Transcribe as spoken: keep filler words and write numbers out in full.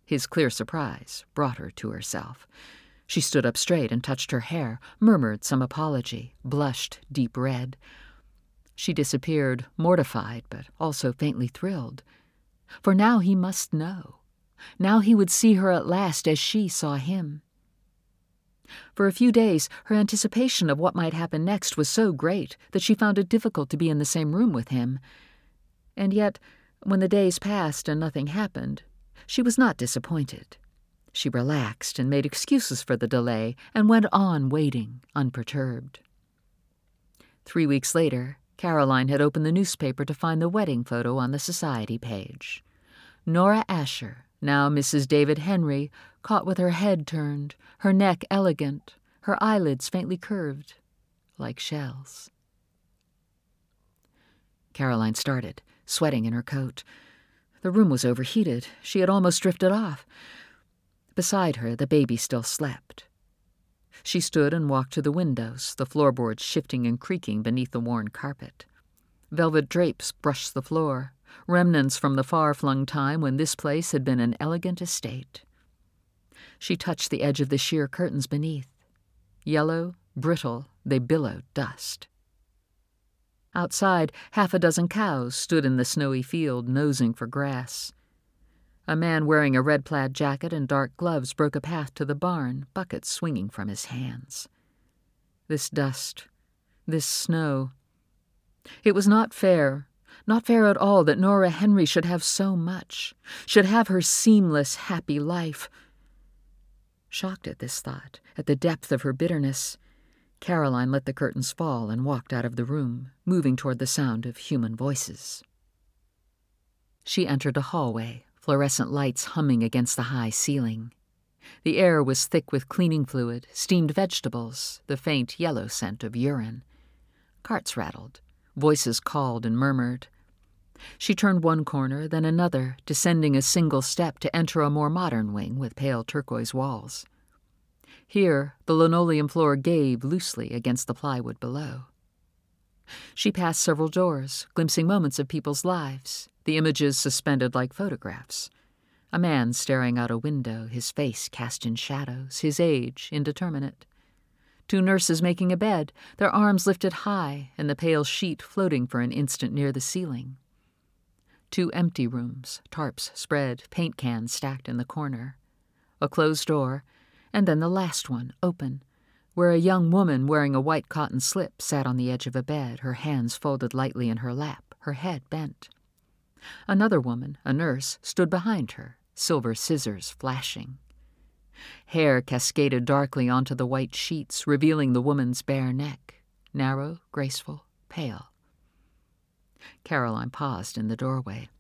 His clear surprise brought her to herself. She stood up straight and touched her hair, murmured some apology, blushed deep red. She disappeared, mortified, but also faintly thrilled. For now he must know. Now he would see her at last as she saw him. For a few days, her anticipation of what might happen next was so great that she found it difficult to be in the same room with him. And yet, when the days passed and nothing happened, she was not disappointed. She relaxed and made excuses for the delay and went on waiting, unperturbed. Three weeks later, Caroline had opened the newspaper to find the wedding photo on the society page. Nora Asher, now Missus David Henry, caught with her head turned, her neck elegant, her eyelids faintly curved, like shells. Caroline started, sweating in her coat. The room was overheated. She had almost drifted off. Beside her, the baby still slept. She stood and walked to the windows, the floorboards shifting and creaking beneath the worn carpet. Velvet drapes brushed the floor, remnants from the far-flung time when this place had been an elegant estate. She touched the edge of the sheer curtains beneath. Yellow, brittle, they billowed dust. Outside, half a dozen cows stood in the snowy field, nosing for grass. A man wearing a red plaid jacket and dark gloves broke a path to the barn, buckets swinging from his hands. This dust, this snow. It was not fair, not fair at all that Nora Henry should have so much, should have her seamless, happy life. Shocked at this thought, at the depth of her bitterness, Caroline let the curtains fall and walked out of the room, moving toward the sound of human voices. She entered a hallway, fluorescent lights humming against the high ceiling. The air was thick with cleaning fluid, steamed vegetables, the faint yellow scent of urine. Carts rattled. Voices called and murmured. She turned one corner, then another, descending a single step to enter a more modern wing with pale turquoise walls. Here, the linoleum floor gave loosely against the plywood below. She passed several doors, glimpsing moments of people's lives, the images suspended like photographs. A man staring out a window, his face cast in shadows, his age indeterminate. Two nurses making a bed, their arms lifted high and the pale sheet floating for an instant near the ceiling. Two empty rooms, tarps spread, paint cans stacked in the corner. A closed door, and then the last one, open, where a young woman wearing a white cotton slip sat on the edge of a bed, her hands folded lightly in her lap, her head bent. Another woman, a nurse, stood behind her, silver scissors flashing. Hair cascaded darkly onto the white sheets, revealing the woman's bare neck, narrow, graceful, pale. Caroline paused in the doorway.